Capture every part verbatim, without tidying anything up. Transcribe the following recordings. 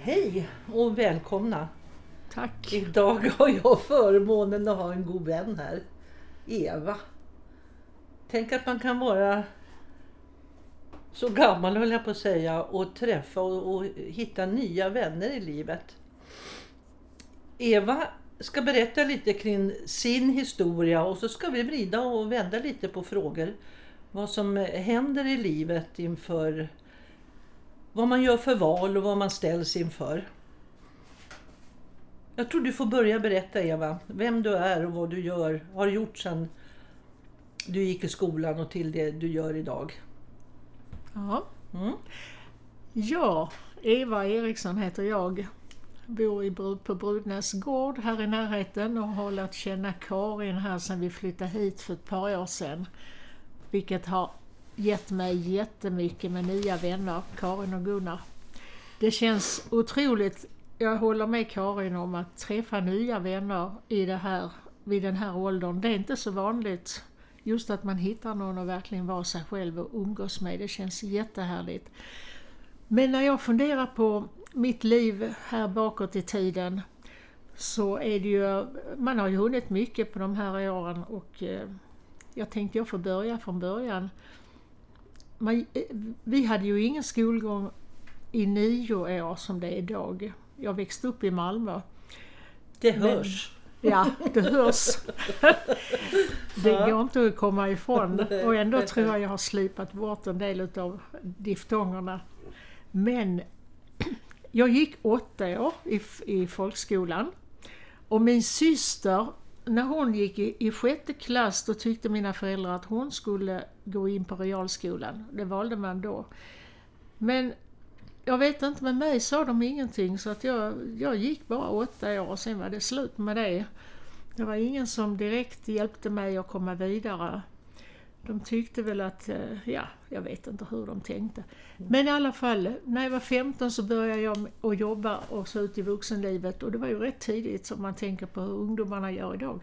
Hej och välkomna. Tack. Idag har jag förmånen att ha en god vän här. Eva. Tänk att man kan vara så gammal, höll jag på att säga, och träffa och, och hitta nya vänner i livet. Eva ska berätta lite kring sin historia och så ska vi vrida och vända lite på frågor. Vad som händer i livet inför vad man gör för val och vad man ställs inför. Jag tror du får börja berätta, Eva, vem du är och vad du gör, har gjort sedan du gick i skolan och till det du gör idag. Ja. Mm. Ja, Eva Eriksson heter jag. Bor i, på Brudnäs gård här i närheten och har lärt känna Karin här sedan vi flyttade hit för ett par år sedan. Vilket har gett mig jättemycket med nya vänner, Karin och Gunnar. Det känns otroligt, jag håller med Karin om att träffa nya vänner i det här, vid den här åldern. Det är inte så vanligt. Just att man hittar någon och verkligen vara sig själv och umgås med, det känns jättehärligt. Men när jag funderar på mitt liv här bakåt i tiden så är det ju, man har ju hunnit mycket på de här åren och eh, jag tänkte jag får börja från början. Man, vi hade ju ingen skolgång i nio år som det är idag. Jag växte upp i Malmö. Det hörs. Men, ja, det hörs. Det går inte att komma ifrån. Och ändå tror jag jag har slipat bort en del av diftongerna. Men jag gick åtta år i, i folkskolan. Och min syster, när hon gick i, i sjätte klass, då tyckte mina föräldrar att hon skulle gå in på realskolan. Det valde man då. Men jag vet inte, med mig sa de ingenting, så att jag, jag gick bara åtta år och sen var det slut med det. Det var ingen som direkt hjälpte mig att komma vidare. De tyckte väl att, ja, jag vet inte hur de tänkte. Men i alla fall, när jag var femton så började jag att jobba och så ut i vuxenlivet. Och det var ju rätt tidigt som man tänker på hur ungdomarna gör idag.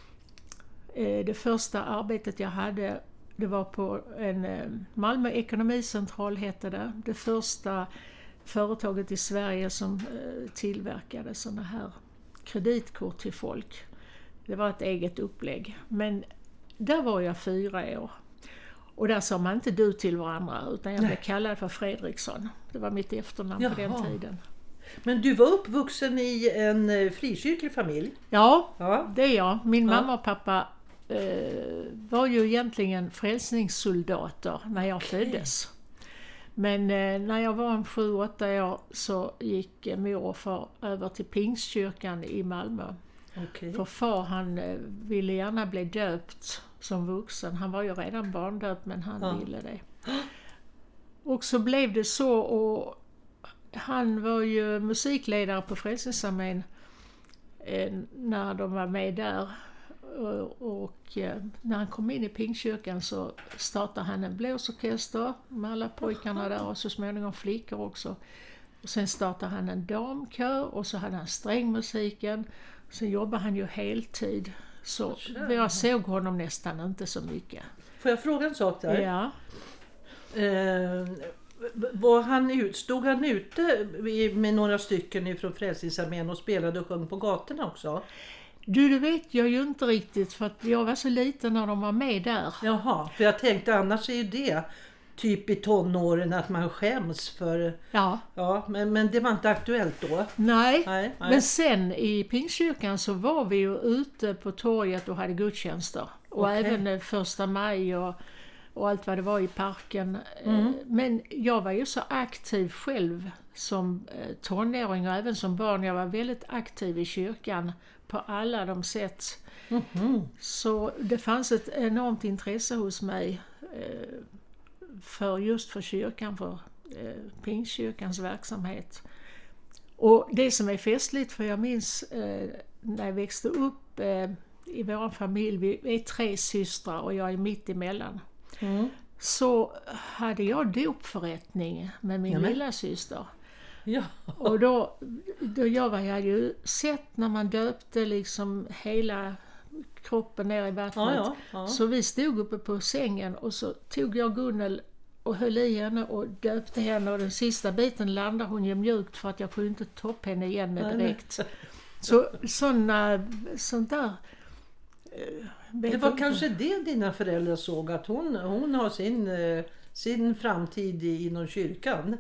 Det första arbetet jag hade, det var på en Malmö ekonomicentral hette det. Det första företaget i Sverige som tillverkade såna här kreditkort till folk. Det var ett eget upplägg. Men där var jag fyra år. Och där sa man inte du till varandra, utan jag blev kallad för Fredriksson. Det var mitt efternamn Jaha. På den tiden. Men du var uppvuxen i en frikyrklig familj? Ja, ja. det är jag. Min ja. mamma och pappa eh, var ju egentligen frälsningssoldater när jag okay. föddes. Men eh, när jag var en sju åtta år så gick eh, mor och far över till Pingstkyrkan i Malmö. Okay. För far han eh, ville gärna bli döpt som vuxen. Han var ju redan barndöpt, men han ja. ville det. Och så blev det så, och han var ju musikledare på Frälsningsarmén eh, när de var med där. Och, och eh, när han kom in i Pingstkyrkan så startade han en blåsorkester med alla pojkarna där och så småningom flickor också. Och sen startade han en damkör och så hade han strängmusiken. Sen jobbade han ju heltid. Så jag såg honom nästan inte så mycket. Får jag fråga en sak där? Ja. Eh, var han ut, stod han ute med några stycken från Frälsningsarmén och spelade och sjöng på gatorna också? Du, det vet jag ju inte riktigt, för att jag var så liten när de var med där. Jaha, för jag tänkte annars är ju det typ i tonåren att man skäms för... Ja. Ja, men, men det var inte aktuellt då? Nej, nej, nej. Men sen i Pingstkyrkan så var vi ju ute på torget och hade gudstjänster. Och okay. även första maj och, och allt vad det var i parken. Mm. Men jag var ju så aktiv själv som tonåring och även som barn. Jag var väldigt aktiv i kyrkan på alla de sätt. Mm-hmm. Så det fanns ett enormt intresse hos mig eh, för just för kyrkan, för eh, Pingstkyrkans verksamhet. Och det som är festligt, för jag minns eh, när jag växte upp eh, i vår familj, vi är tre systrar och jag är mitt emellan. Mm. Så hade jag dopförrättning med min Jamen. lilla syster. Ja. Och då, då jag var jag ju sett när man döpte liksom hela kroppen ner i vattnet. Ja, ja, ja. Så vi stod uppe på sängen och så tog jag Gunnel och höll i henne och döpte henne, och den sista biten landade hon ju mjukt för att jag kunde inte toppa henne igen direkt. Så såna, sånt där... Det var kanske det dina föräldrar såg, att hon, hon har sin, sin framtid inom kyrkan.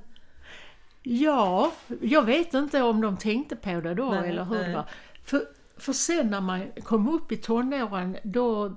Ja, jag vet inte om de tänkte på det då Nej, eller hur nej. det var. För, för sen när man kom upp i tonåren, då,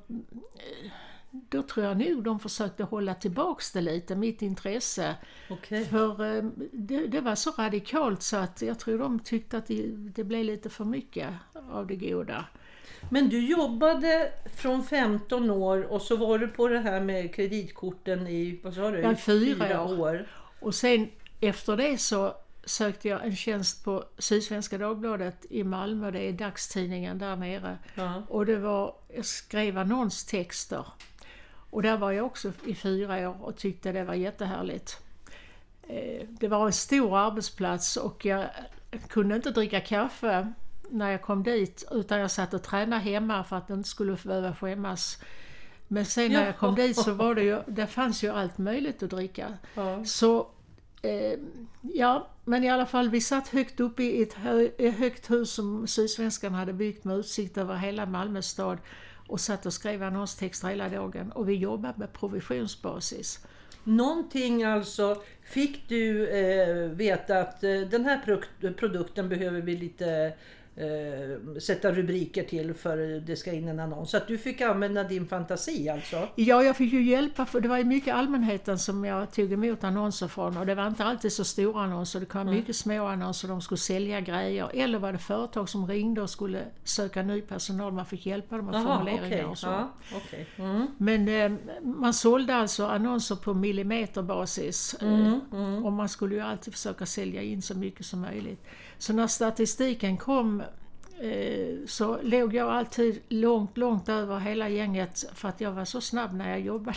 då tror jag nog de försökte hålla tillbaks det lite, mitt intresse. Okej. För eh, det, det var så radikalt så att jag tror de tyckte att det, det blev lite för mycket av det goda. Men du jobbade från femton år och så var du på det här med kreditkorten i, vad sa du? Ja, I fyra år. år. Och sen efter det så sökte jag en tjänst på Sydsvenska Dagbladet i Malmö, det är dagstidningen där nere. Ja. Och det var, jag skrev annonstexter. Och där var jag också i fyra år och tyckte det var jättehärligt. Eh, det var en stor arbetsplats och jag kunde inte dricka kaffe när jag kom dit, utan jag satt och tränade hemma för att jag inte skulle behöva skämmas. Men sen när Ja. jag kom dit så var det ju, det fanns ju allt möjligt att dricka. Ja. Så eh, ja, men i alla fall vi satt högt upp i ett hö, ett högt hus som Sydsvenskan hade byggt med utsikt över hela Malmö stad och satt och skrev annonstexter hela dagen, och vi jobbade med provisionsbasis. Någonting alltså, fick du eh, veta att eh, den här pro- produkten behöver vi lite eh, sätta rubriker till för det ska in en annons. Så att du fick använda din fantasi alltså? Ja, jag fick ju hjälpa, för det var ju mycket allmänheten som jag tog emot annonser från, och det var inte alltid så stora annonser, det kom Mm. mycket små annonser, de skulle sälja grejer, eller var det företag som ringde och skulle söka ny personal, man fick hjälpa dem med Aha, formuleringar okej. och så. Ja, okej. Mm. Men eh, man sålde alltså annonser på millimeterbasis eh, Mm, mm. och man skulle ju alltid försöka sälja in så mycket som möjligt. Så när statistiken kom eh, så låg jag alltid långt, långt över hela gänget för att jag var så snabb när jag jobbade.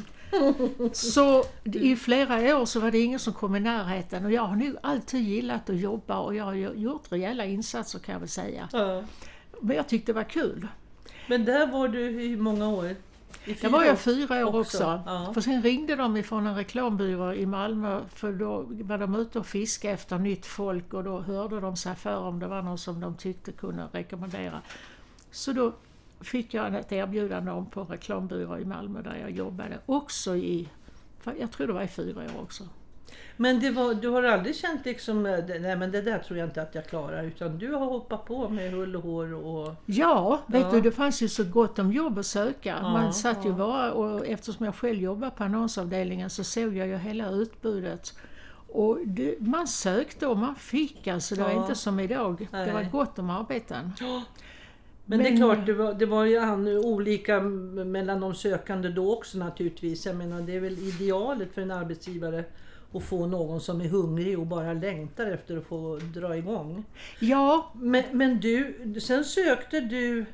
Så i flera år så var det ingen som kom i närheten, och jag har nu alltid gillat att jobba och jag har gjort rejäla insatser, kan jag väl säga. Ja. Men jag tyckte det var kul. Men där var du i många år? I Där var jag fyra år också. också. Ja. För sen ringde de ifrån en reklambyrå i Malmö, för då var de ute och fiskade efter nytt folk, och då hörde de sig för om det var någon som de tyckte kunde rekommendera. Så då fick jag ett erbjudande om på en reklambyrå i Malmö där jag jobbade också i, jag tror det var i fyra år också. Men det var, du har aldrig känt liksom, nej men det där tror jag inte att jag klarar, utan du har hoppat på med hull och hår och... Ja, vet Ja. du, det fanns ju så gott om jobb att söka. Ja, Man satt ju ja. bara, och eftersom jag själv jobbar på annonsavdelningen så såg jag ju hela utbudet. Och det, man sökte och man fick, alltså det var Ja. inte som idag. Nej. Det var gott om arbeten. Men, det är Men- klart, det var, det var ju an, olika mellan de sökande då också naturligtvis. Jag menar, det är väl idealet för en arbetsgivare att få någon som är hungrig och bara längtar efter att få dra igång. Ja, Men, men du, sen sökte du,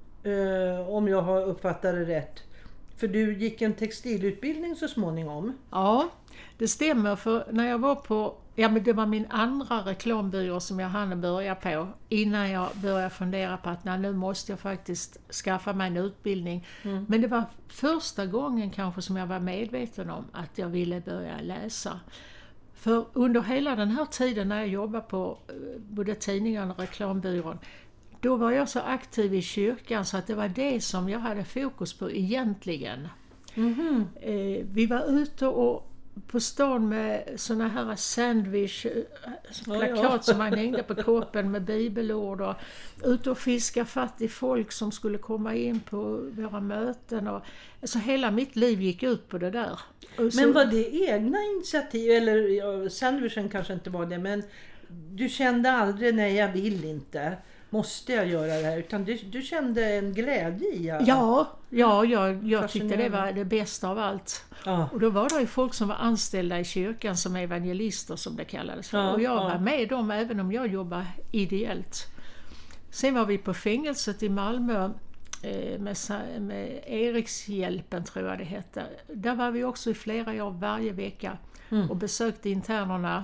eh, om jag har uppfattat det rätt, för du gick en textilutbildning så småningom. ja, det stämmer, för när jag var på, ja men det var min andra reklambyrå som jag hann börja på innan jag började fundera på att nej, nu måste jag faktiskt skaffa mig en utbildning. Mm. Men det var första gången kanske som jag var medveten om att jag ville börja läsa. För under hela den här tiden när jag jobbade på eh, både tidningen och reklambyrån, då var jag så aktiv i kyrkan så att det var det som jag hade fokus på egentligen. Mhm. Eh, vi var ute och på stan med såna här sandwich eh, plakat Ja, ja. som man hängde på kroppen med bibelord, och ute och fiska fatt i folk som skulle komma in på våra möten, och alltså hela mitt liv gick ut på det där. Och så- Men var det egna initiativ, eller ja, sandwichen kanske inte var det, men du kände aldrig nej jag vill inte, måste jag göra det här, utan du, du kände en glädje i att... Ja, ja jag, jag tyckte det Fascinerande. var det bästa av allt. Ja. Och då var det ju folk som var anställda i kyrkan som evangelister som det kallades för. Ja, och jag ja. var med dem även om jag jobbade ideellt. Sen var vi på fängelset i Malmö eh, med, sa- med Erikshjälpen tror jag det hette. Där var vi också i flera år varje vecka Mm. och besökte internerna.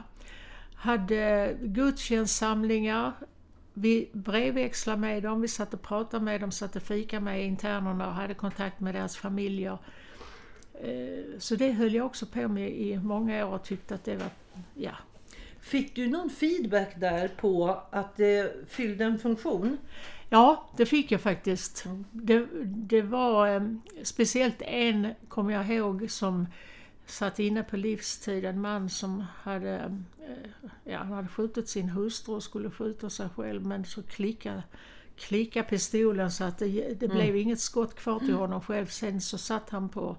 Hade gudstjänstsamlingar. Vi brevväxlade med dem, vi satt och pratade med dem, satt och fika med internerna och hade kontakt med deras familjer. Så det höll jag också på med i många år och tyckte att det var, ja. Fick du någon feedback där på att det fyllde en funktion? Ja, det fick jag faktiskt. Mm. Det, det var eh, speciellt en, kommer jag ihåg, som satt inne på livstid. En man som hade, eh, ja, han hade skjutit sin hustru och skulle skjuta sig själv. Men så klickade, klickade pistolen så att det, det mm. blev inget skott kvar till honom själv. Sen så satt han på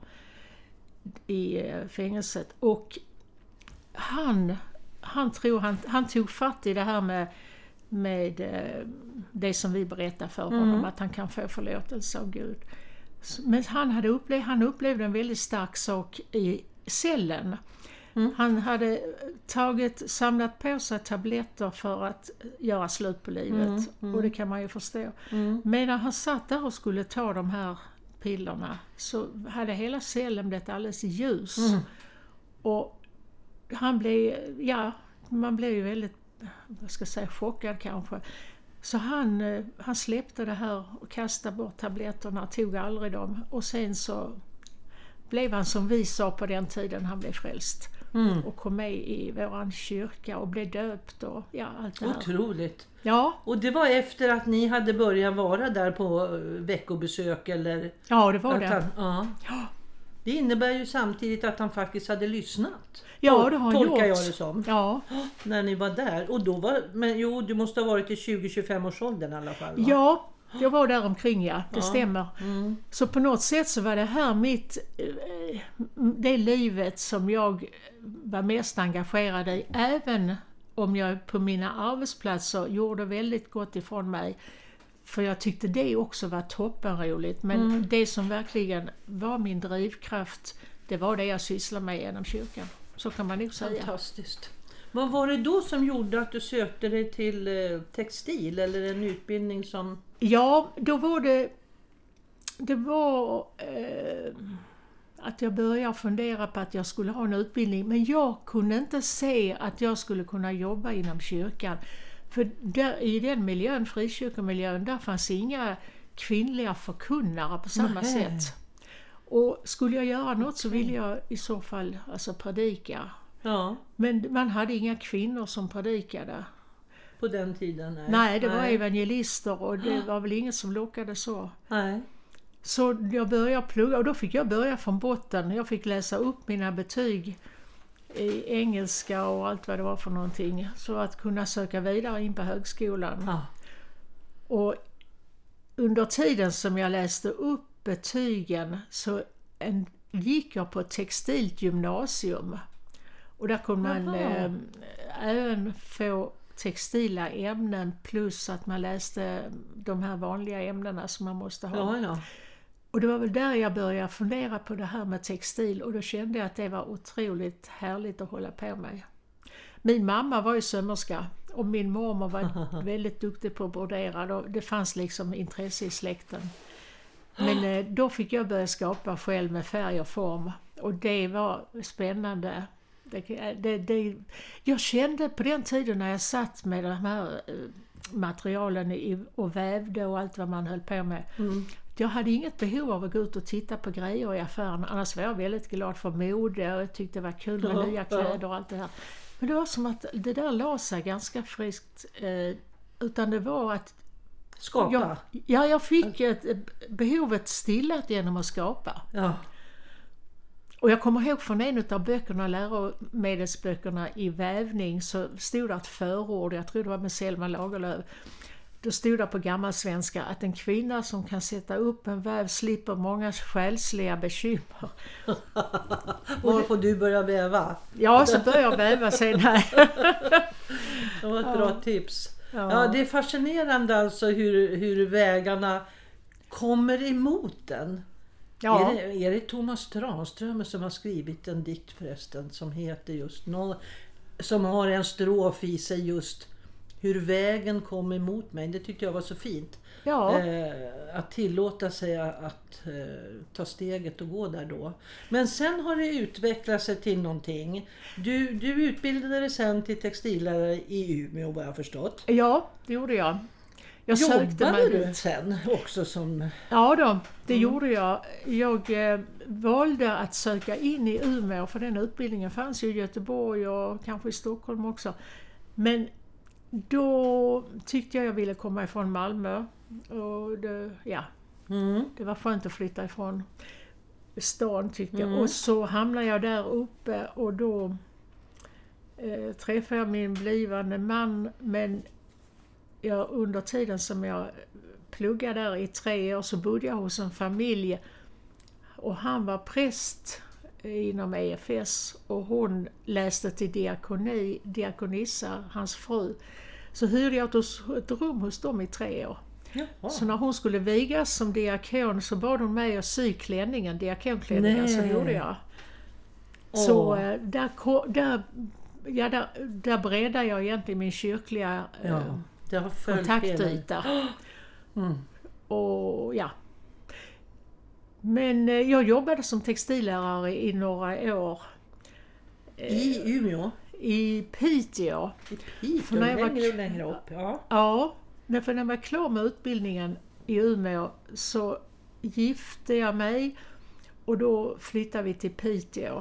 i eh, fängelset. Och han, han, tror, han, han tog fatt i det här med med eh, det som vi berättar för honom, mm. att han kan få förlåtelse av Gud. Men han, hade upplevt, han upplevde en väldigt stark sak i cellen. Mm. Han hade tagit, samlat på sig tabletter för att göra slut på livet. Mm. Mm. Och det kan man ju förstå. Mm. Medan han satt där och skulle ta de här pillerna så hade hela cellen blivit alldeles ljus. Mm. Och han blev, ja, man blev ju väldigt, vad ska jag säga, chockad kanske. Så han, han släppte det här och kastade bort tabletterna, tog aldrig dem. Och sen så blev han, som vi sa på den tiden, han blev frälst. Mm. Och kom med i våran kyrka och blev döpt och ja, allt det här. Otroligt. Ja. Och det var efter att ni hade börjat vara där på veckobesök eller? Ja, det var det. Han, ja. Ja. Det innebär ju samtidigt att han faktiskt hade lyssnat. Ja, det har han tolkar gjort. jag det som. Ja. När ni var där. Och då var, men jo, du måste ha varit i tjugo till tjugofem års åldern i alla fall. Va? Ja, jag var där omkring, ja. Det ja. stämmer. Mm. Så på något sätt så var det här mitt, det livet som jag var mest engagerad i. Även om jag på mina arbetsplatser gjorde väldigt gott ifrån mig. För jag tyckte det också var toppenroligt. Men mm. det som verkligen var min drivkraft, det var det jag sysslade med genom kyrkan. Så kan man nog säga. Fantastiskt. Vad var det då som gjorde att du sökte dig till eh, textil eller en utbildning som... Ja, då var det... Det var eh, att jag började fundera på att jag skulle ha en utbildning. Men jag kunde inte se att jag skulle kunna jobba inom kyrkan. För där, i den miljön, frikyrkomiljön, där fanns inga kvinnliga förkunnare på samma Nej. sätt. Och skulle jag göra något så ville jag i så fall alltså predika. Ja. Men man hade inga kvinnor som predikade. På den tiden? Nej, nej det nej. var evangelister och det var väl inget som lockade så. Nej. Så jag började plugga och då fick jag börja från botten. Jag fick läsa upp mina betyg i engelska och allt vad det var för någonting. Så att kunna söka vidare in på högskolan. Ja. Och under tiden som jag läste upp betygen så en, gick jag på ett textilt gymnasium. Och där kunde man eh, även få textila ämnen plus att man läste de här vanliga ämnena som man måste ha. Ja, ja. Och det var väl där jag började fundera på det här med textil och då kände jag att det var otroligt härligt att hålla på med. Min mamma var ju sömmerska och min mormor var väldigt duktig på att brodera. Det fanns liksom intresse i släkten. Men eh, då fick jag börja skapa själv med färg och form och det var spännande. Det, det, det, jag kände på den tiden när jag satt med de här eh, materialen i, och vävde och allt vad man höll på med. Mm. Jag hade inget behov av att gå ut och titta på grejer i affären. Annars var jag väldigt glad för mode och jag tyckte det var kul med ja, nya kläder och allt det här. Men det var som att det där la sig ganska friskt. Eh, utan det var att skapa? Jag, ja, jag fick ett, behovet stillat genom att skapa. Ja. Och jag kommer ihåg från en av böckerna, läromedelsböckerna i vävning, så stod det ett förord, jag tror det var med Selma Lagerlöf. Då stod det på gammalsvenska att en kvinna som kan sätta upp en väv slipper många själsliga bekymmer. Varpå du börjar väva? Ja, så börjar jag väva sen här. Det var ett ja. bra tips. Ja. Ja, det är fascinerande alltså hur, hur vägarna kommer emot den. Ja. Är, det, är det Thomas Tranströmer som har skrivit en dikt förresten som heter just någon, som har en strof i sig just hur vägen kom emot mig. Det tyckte jag var så fint. Ja. Eh, att tillåta sig att eh, ta steget och gå där då. Men sen har det utvecklat sig till någonting. Du, du utbildade dig sen till textillärare i Umeå, vad jag har förstått. Ja, det gjorde jag. Jag sökte mig Jobbade du dit. sen också som... Ja då, det Mm. gjorde jag. Jag eh, valde att söka in i Umeå, för den utbildningen fanns ju i Göteborg och kanske i Stockholm också. Men då tyckte jag jag ville komma ifrån Malmö. Och det, ja, Mm. det var skönt att flytta ifrån stan tyckte jag. Mm. Och så hamnade jag där uppe och då eh, träffade jag min blivande man. Men jag, under tiden som jag pluggade där i tre år så bodde jag hos en familj. Och han var präst inom E F S och hon läste till diakoni, diakonissa, hans fru. Så hyrde jag ett, ett rum hos dem i tre år. Jaha. Så när hon skulle vigas som diakon så bad hon mig att sy klänningen, diakonklänningen, så Nej. gjorde jag. Åh. Så eh, där, ko- där, ja, där, där breddade jag egentligen min kyrkliga eh, Ja, det har följt hela... kontaktyta. Mm. Och ja. Men eh, jag jobbade som textillärare i några år. I Umeå? I Piteå. I Piteå, För när jag var- längre och längre upp. Ja. Ja, men för när jag var klar med utbildningen i Umeå så gifte jag mig och då flyttade vi till Piteå.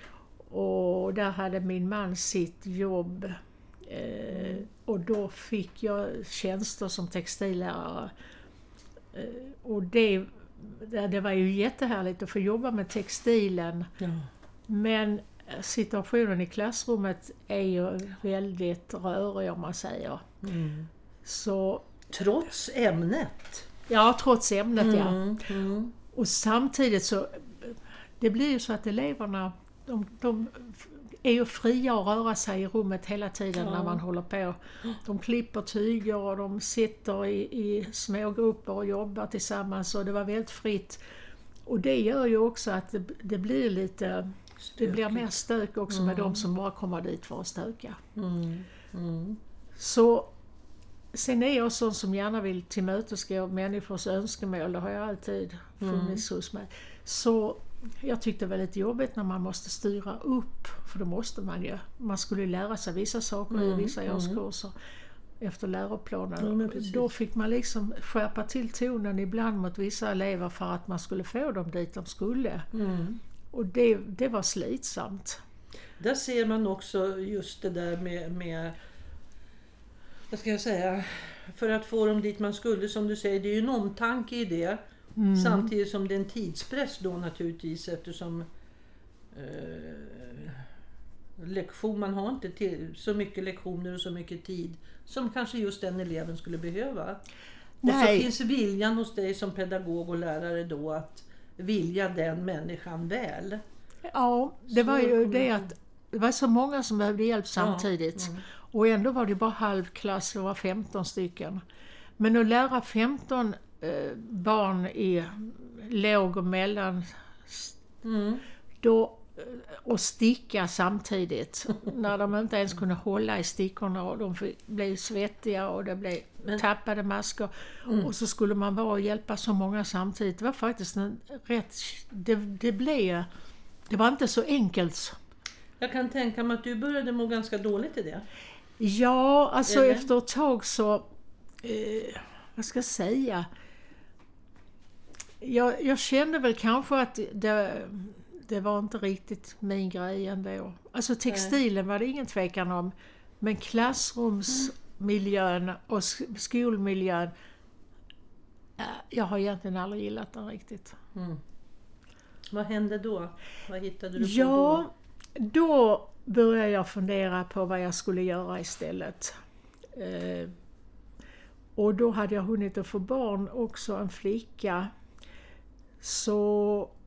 Och där hade min man sitt jobb. Eh, och då fick jag tjänster som textillärare. Eh, och det, det var ju jättehärligt att få jobba med textilen. Ja. Men situationen i klassrummet är ju väldigt rörig om man säger. Mm. Så, Trots ämnet. ja, trots ämnet ja. Mm. Mm. Och samtidigt så, det blir ju så att eleverna, de, de är ju fria att röra sig i rummet hela tiden Ja. när man håller på. De klipper tyger och de sitter i, i små grupper och jobbar tillsammans och det var väldigt fritt. Och det gör ju också att det, det blir lite, det blir mer stök också med Mm. de som bara kommer dit för att stöka. Mm. Mm. Så sen är jag sån som gärna vill tillmötesgå människors önskemål, det har jag alltid funnits hos mig. Så jag tyckte det var lite jobbigt när man måste styra upp, för det måste man ju. Man skulle lära sig vissa saker Mm, i vissa mm. årskurser efter läroplanen. Ja, men precis. Då fick man liksom skärpa till tonen ibland mot vissa elever för att man skulle få dem dit de skulle. Mm. Och det, det var slitsamt. Där ser man också just det där med, med vad ska jag säga, för att få dem dit man skulle, som du säger, det är ju en omtanke i det. Mm. Samtidigt som det är en tidspress då naturligtvis, eftersom eh, lektion, man har inte till, så mycket lektioner och så mycket tid som kanske just den eleven skulle behöva. Nej. Och så finns viljan hos dig som pedagog och lärare då att vilja den människan väl. Ja, det var Så- ju det att det var så många som behövde hjälp samtidigt. Ja, mm. Och ändå var det bara halvklass, det var femton stycken. Men att lära femton eh, barn i låg och mellan Mm. då, eh, och sticka samtidigt när de inte ens kunde hålla i stickorna och de fick- blev svettiga och det blev Men- tappade masker. Mm. Och så skulle man vara och hjälpa så många samtidigt. Det var faktiskt en rätt, det, det blev, det var inte så enkelt. Jag kan tänka mig att du började må ganska dåligt i det. Ja, alltså Eller? efter ett tag så, eh, vad ska jag säga? Jag, jag kände väl kanske att det, det var inte riktigt min grej ändå. Alltså textilen var det ingen tvekan om, men klassrumsmiljön och sk- skolmiljön, eh, jag har egentligen aldrig gillat den riktigt. Mm. Vad hände då? Vad hittade du på Ja, då började jag fundera på vad jag skulle göra istället. Eh, och då hade jag hunnit att få barn också, en flicka. Så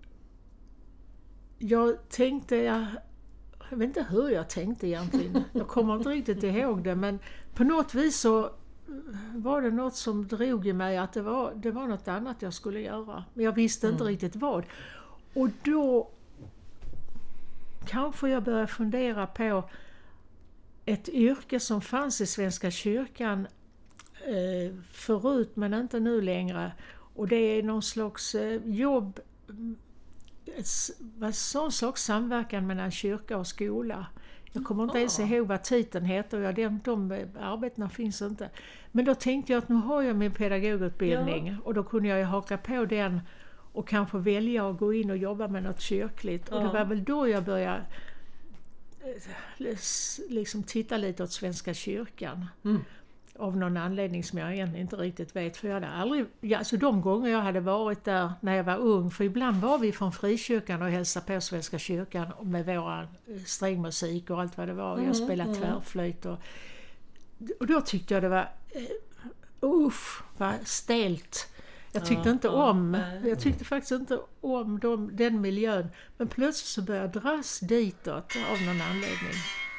jag tänkte, jag, jag vet inte hur jag tänkte egentligen. Jag kommer inte riktigt ihåg det, men på något vis så var det något som drog i mig att det var, det var något annat jag skulle göra. Men jag visste inte riktigt vad. Och då kanske jag började fundera på ett yrke som fanns i Svenska kyrkan eh, förut men inte nu längre. Och det är någon slags eh, jobb, ett, vad sån slags samverkan mellan kyrka och skola Jag kommer inte Ja. ens ihåg vad titeln heter. Ja, de, de arbetena finns inte. Men då tänkte jag att nu har jag min pedagogutbildning. Ja. Och då kunde jag ju haka på den och kanske välja att gå in och jobba med något kyrkligt. Ja. Och det var väl då jag började liksom titta lite åt Svenska kyrkan. Mm. Av någon anledning som jag egentligen inte riktigt vet. För jag hade aldrig, ja, alltså de gånger jag hade varit där när jag var ung. För ibland var vi från frikyrkan och hälsade på Svenska kyrkan med våra strängmusik och allt vad det var. Mm, Jag spelade mm. tvärflöjt. Och, och då tyckte jag det var uh, uff, vad stelt. Jag tyckte Ja, inte ja, om, nej. jag tyckte faktiskt inte om dem, den miljön. Men plötsligt så började jag dras ditåt av någon anledning.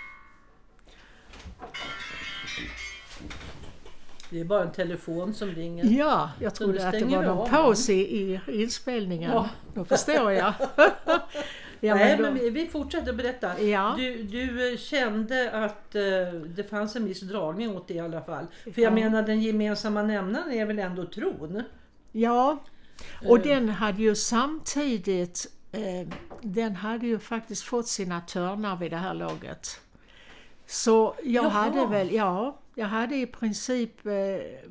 Det är bara en telefon som ringer. Ja, jag Så trodde du att det stänger var någon av paus i, i inspelningen. Ja. Då förstår jag. ja, Nej, då, men vi, vi fortsätter berätta. Ja. Du, du eh, kände att eh, det fanns en viss dragning åt det i alla fall. För jag Ja. menar, den gemensamma nämnaren är väl ändå tron? ja, och Eh. den hade ju samtidigt, eh, den hade ju faktiskt fått sina törnar vid det här laget. Så jag Jaha. hade väl, ja, jag hade i princip eh,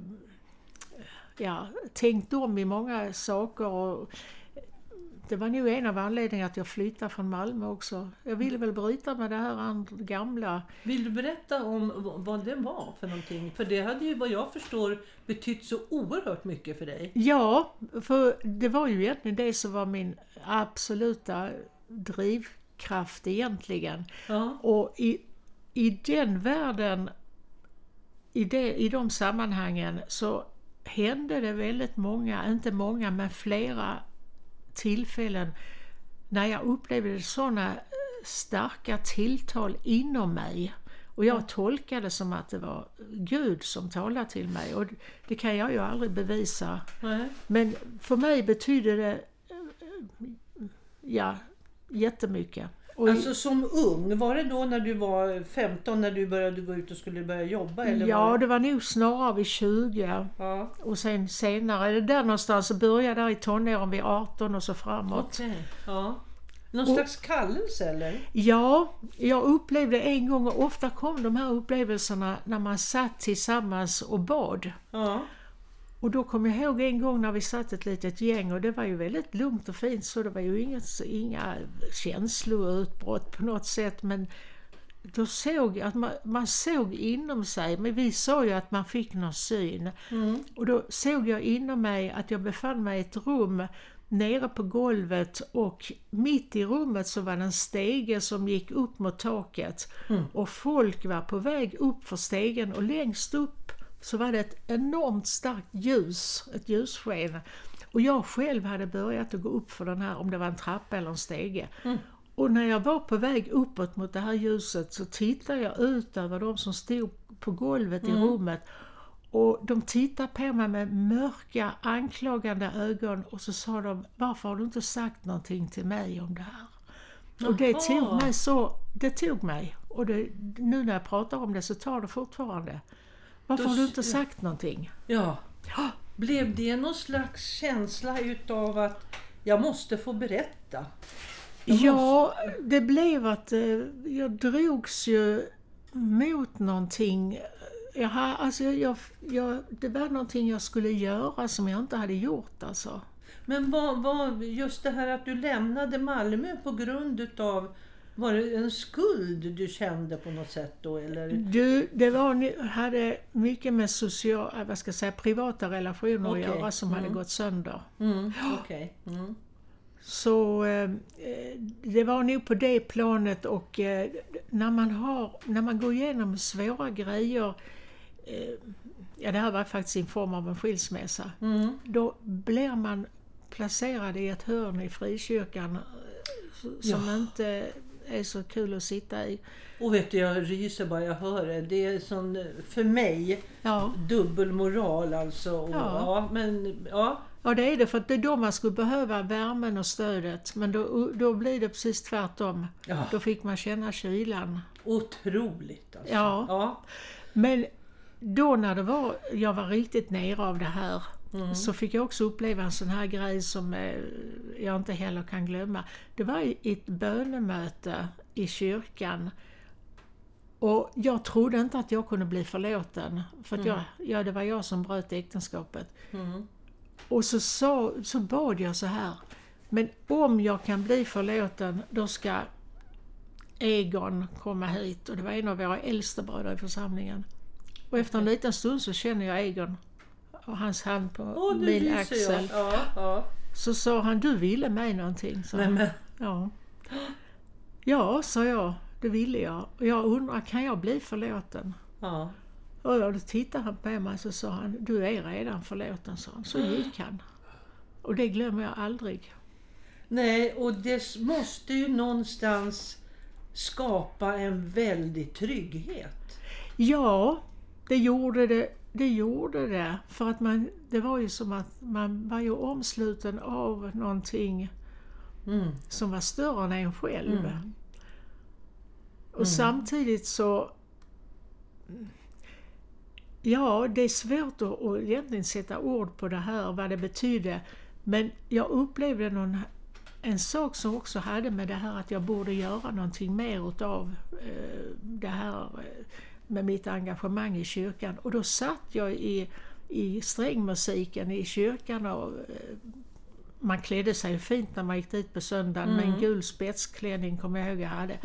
ja, tänkt om i många saker och det var nog en av anledningarna att jag flyttade från Malmö också. Jag ville väl bryta med det här andra, gamla. Vill du berätta om v- vad det var för någonting? För det hade ju, vad jag förstår, betytt så oerhört mycket för dig. Ja, för det var ju egentligen det som var min absoluta drivkraft egentligen. Ja. Och i, i den världen, i, det, i de sammanhangen så hände det väldigt många, inte många men flera tillfällen när jag upplevde sådana starka tilltal inom mig. Och jag tolkade som att det var Gud som talade till mig. Och det kan jag ju aldrig bevisa. Nej. Men för mig betyder det ja, jättemycket. Och Alltså som ung, var det då när du var femton när du började gå ut och skulle börja jobba? Eller ja, var det... det var nog snarare vid tjugo. Ja. Och sen senare, är det där någonstans, så började där i tonåren vid arton och så framåt. Okej. Ja. Någon Och- slags kallelse eller? Ja, jag upplevde en gång, och ofta kom de här upplevelserna när man satt tillsammans och bad. Ja. Och då kom jag ihåg en gång när vi satt ett litet gäng och det var ju väldigt lugnt och fint, så det var ju inget, inga känsloutbrott på något sätt, men då såg jag att man, man såg inom sig, men vi sa ju att man fick någon syn. Mm. Och då såg jag inom mig att jag befann mig i ett rum nere på golvet och mitt i rummet så var det en stege som gick upp mot taket. Mm. Och folk var på väg upp för stegen och längst upp så var det ett enormt starkt ljus, ett ljussken. Och jag själv hade börjat att gå upp för den här, om det var en trappa eller en stege. Mm. Och när jag var på väg uppåt mot det här ljuset så tittade jag ut över de som stod på golvet Mm. i rummet. Och de tittade på mig med mörka, anklagande ögon och så sa de, varför har du inte sagt någonting till mig om det här? Och det Jaha. tog mig så, det tog mig. Och det, nu när jag pratar om det så tar det fortfarande. Varför Då- har du inte sagt någonting? Ja. Ja, Blev det någon slags känsla utav att jag måste få berätta? Jag ja det blev att eh, jag drogs ju mot någonting. Jag, har- alltså jag, jag, det var någonting jag skulle göra som jag inte hade gjort alltså. Men vad, vad, just det här att du lämnade Malmö på grund utav, var det en skuld du kände på något sätt då eller? Du, det var, ni- hade mycket med social, vad ska jag säga, privata relationer Okej. att göra som Mm. hade gått sönder. Mm, okej. Mm. Så eh, det var nog på det planet och eh, när man har, när man går igenom svåra grejer, eh, ja det här var faktiskt en form av en skilsmässa, Mm. då blir man placerad i ett hörn i frikyrkan eh, som Ja. inte är så kul att sitta i. Och vet du, jag ryser bara jag hör det. Det är sån, för mig, Ja. dubbelmoral alltså. Och, Ja. ja, men ja. Ja, det är det, för att det är då man skulle behöva värmen och stödet, men då, då blir det precis tvärtom. Ja. Då fick man känna kylan. Otroligt alltså. Ja. Ja. Men då när det var, jag var riktigt nere av det här, Mm. så fick jag också uppleva en sån här grej som eh, jag inte heller kan glömma. Det var i ett bönemöte i kyrkan Och jag trodde inte att jag kunde bli förlåten. För att Mm. jag, ja, det var jag som bröt äktenskapet. Mm. Och så, så, så bad jag så här. Men om jag kan bli förlåten, då ska Egon komma hit. Och det var en av våra äldsta bröder i församlingen. Och efter en liten stund så känner jag Egon och hans hand på Åh, nu min ryser axel. jag. Ja, ja. Så sa han, du ville mig någonting. Så. Nej, men. Ja. Ja, sa jag, det ville jag. Och jag undrar, kan jag bli förlåten? Ja. Och då tittade han på mig och så sa han, du är redan förlåten, sa han. Så gick han. Och det glömmer jag aldrig. Nej, och det måste ju någonstans skapa en väldig trygghet. Ja, det gjorde det. Det gjorde det. För att man, det var ju som att man var ju omsluten av någonting Mm. som var större än en själv. Mm. Och Mm. samtidigt så... Ja, det är svårt att, att egentligen sätta ord på det här, vad det betyder. Men jag upplevde någon, en sak som också hade med det här att jag borde göra någonting mer utav eh, det här eh, med mitt engagemang i kyrkan. Och då satt jag i, i strängmusiken i kyrkan och eh, man klädde sig fint när man gick dit på söndagen Mm. med en gul spetsklänning, kommer jag ihåg jag hade.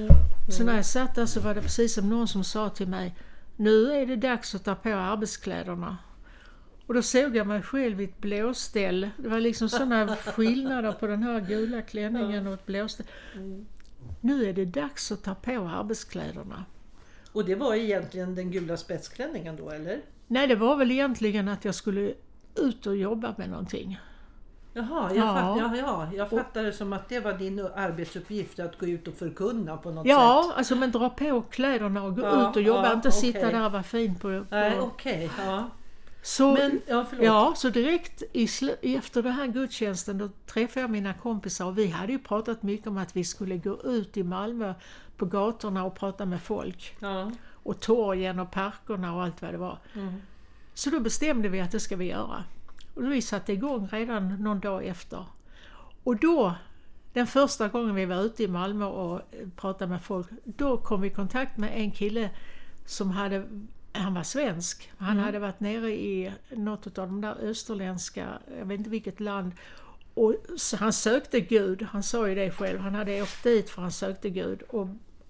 Så när jag satt där så var det precis som någon som sa till mig, nu är det dags att ta på arbetskläderna. Och då såg jag mig själv i ett blåställ. Det var liksom sådana skillnader på den här gula klänningen och ett blåställ. Mm. Nu är det dags att ta på arbetskläderna. Och det var egentligen den gula spetsklänningen då, eller? Nej, det var väl egentligen att jag skulle ut och jobba med någonting. Jaha, jag, Ja. fatt, ja, ja, jag fattade det som att det var din arbetsuppgift att gå ut och förkunna på något Ja, sätt. alltså men dra på kläderna och gå Ja, ut och jobba. ja, inte okej. sitta där och vara fin på... på. Nej, okej. Ja. Så, Men, ja, förlåt. ja, så direkt i sl- efter den här gudstjänsten då träffade jag mina kompisar och vi hade ju pratat mycket om att vi skulle gå ut i Malmö på gatorna och prata med folk. Ja. Och torgen och parkerna och allt vad det var. Mm. Så då bestämde vi att det ska vi göra. Och vi satte igång redan någon dag efter. Och då, den första gången vi var ute i Malmö och pratade med folk, då kom vi i kontakt med en kille som hade, han var svensk. Han Mm. hade varit nere i något av de där österländska, jag vet inte vilket land. Och så han sökte Gud, han sa ju det själv, han hade åkt dit för han sökte Gud och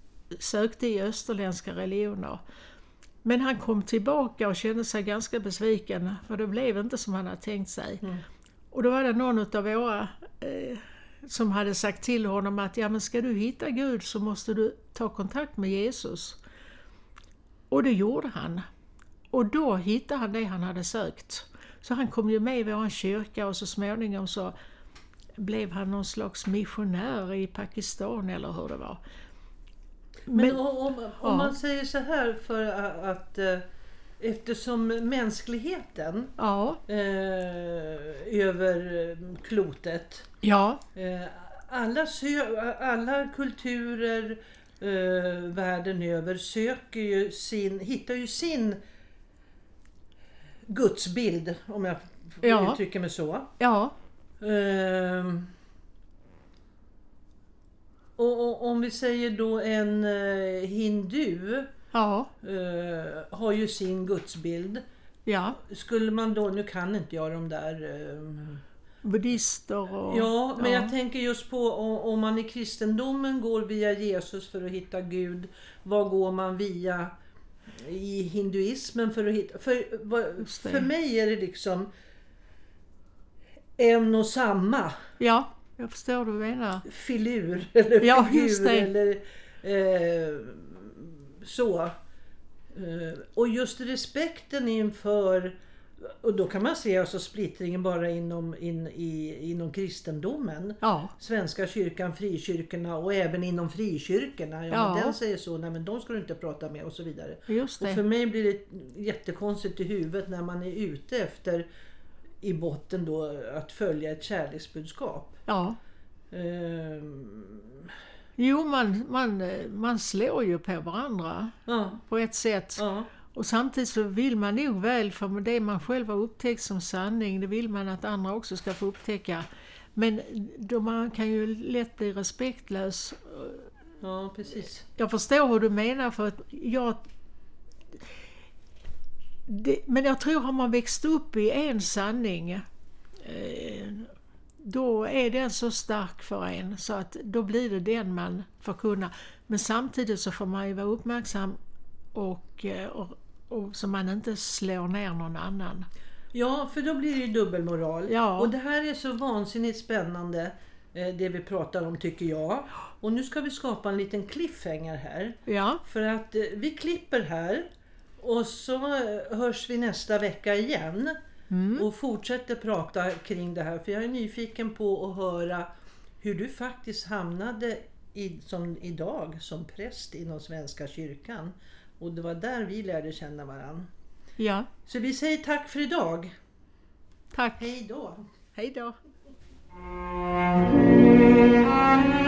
sökte i österländska religioner. Men han kom tillbaka och kände sig ganska besviken för det blev inte som han hade tänkt sig. Mm. Och då var det någon av våra eh, som hade sagt till honom att ja, men ska du hitta Gud så måste du ta kontakt med Jesus. Och det gjorde han. Och då hittade han det han hade sökt. Så han kom ju med i vår kyrka och så småningom så blev han någon slags missionär i Pakistan eller hur det var. Men, Men- om, om, om ja. man säger så här för att, att eh, eftersom mänskligheten Ja, eh, över eh, klotet, ja, eh, alla, sö- alla kulturer eh, världen över söker ju sin, hittar ju sin gudsbild, om jag Ja. uttrycker mig så. ja, Ehm, och, och om vi säger då en eh, hindu ja, eh, har ju sin gudsbild. ja. Skulle man då, nu kan inte jag de där... Eh, Buddhister och... ja, men ja. jag tänker just på om, om man i kristendomen går via Jesus för att hitta Gud. Vad går man via i hinduismen för att hitta... För, vad, Just det. för mig är det liksom en och samma Ja, jag förstår vad du menar. filur eller Ja, figur just det. eller eh, så. Eh, och just respekten inför, och då kan man se alltså splittringen bara inom, in, i, inom kristendomen. Ja, Svenska kyrkan, frikyrkorna och även inom frikyrkorna. Ja, Ja. Men den säger så, nej men de ska du inte prata med och så vidare. just Och det. för mig blir det jättekonstigt i huvudet när man är ute efter i botten då att följa ett kärleksbudskap. Ja. Ehm, Jo, man, man, man slår ju på varandra ja, på ett sätt. ja, Och samtidigt så vill man nog väl, för det man själv har upptäckt som sanning, det vill man att andra också ska få upptäcka. Men då man kan ju lätt bli respektlös Ja, precis. Jag förstår hur du menar, för att jag... Det, men jag tror, har man växt upp i en sanning, eh, då är den så stark för en så att då blir det den man förkunnar. Men samtidigt så får man ju vara uppmärksam och, och, och så man inte slår ner någon annan. Ja, för då blir det ju dubbelmoral. Ja. Och det här är så vansinnigt spännande, eh, det vi pratar om, tycker jag. Och nu ska vi skapa en liten cliffhanger här. Ja. För att eh, vi klipper här och så eh, hörs vi nästa vecka igen. Mm. Och fortsätter prata kring det här. För jag är nyfiken på att höra hur du faktiskt hamnade i, som idag som präst inom Svenska kyrkan. Och det var där vi lärde känna varann. Ja. Så vi säger tack för idag. Tack. Hej då. Hej då.